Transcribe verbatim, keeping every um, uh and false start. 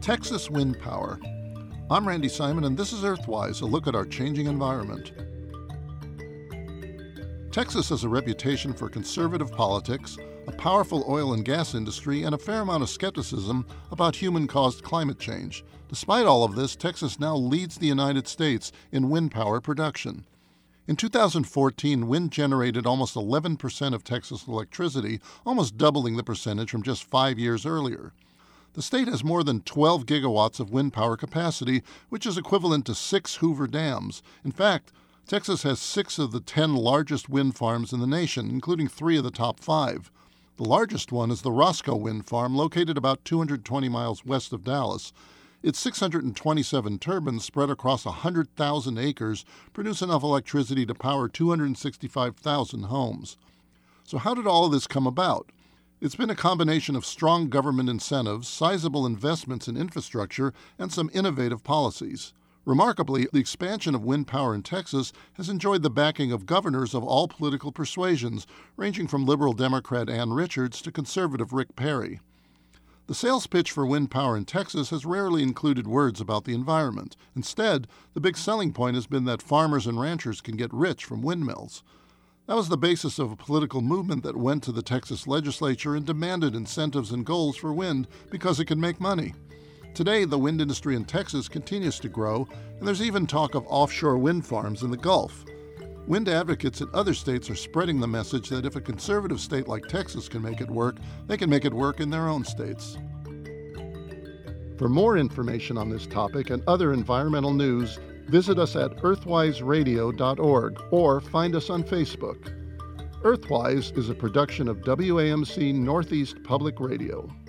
Texas wind power. I'm Randy Simon, and this is Earthwise, a look at our changing environment. Texas has a reputation for conservative politics, a powerful oil and gas industry, and a fair amount of skepticism about human-caused climate change. Despite all of this, Texas now leads the United States in wind power production. In two thousand fourteen, wind generated almost eleven percent of Texas electricity, almost doubling the percentage from just five years earlier. The state has more than twelve gigawatts of wind power capacity, which is equivalent to six Hoover dams. In fact, Texas has six of the ten largest wind farms in the nation, including three of the top five. The largest one is the Roscoe Wind Farm, located about two hundred twenty miles west of Dallas. Its six hundred twenty-seven turbines spread across one hundred thousand acres produce enough electricity to power two hundred sixty-five thousand homes. So how did all of this come about? It's been a combination of strong government incentives, sizable investments in infrastructure, and some innovative policies. Remarkably, the expansion of wind power in Texas has enjoyed the backing of governors of all political persuasions, ranging from liberal Democrat Ann Richards to conservative Rick Perry. The sales pitch for wind power in Texas has rarely included words about the environment. Instead, the big selling point has been that farmers and ranchers can get rich from windmills. That was the basis of a political movement that went to the Texas legislature and demanded incentives and goals for wind because it can make money. Today, the wind industry in Texas continues to grow, and there's even talk of offshore wind farms in the Gulf. Wind advocates in other states are spreading the message that if a conservative state like Texas can make it work, they can make it work in their own states. For more information on this topic and other environmental news, visit us at earthwise radio dot org or find us on Facebook. Earthwise is a production of W A M C Northeast Public Radio.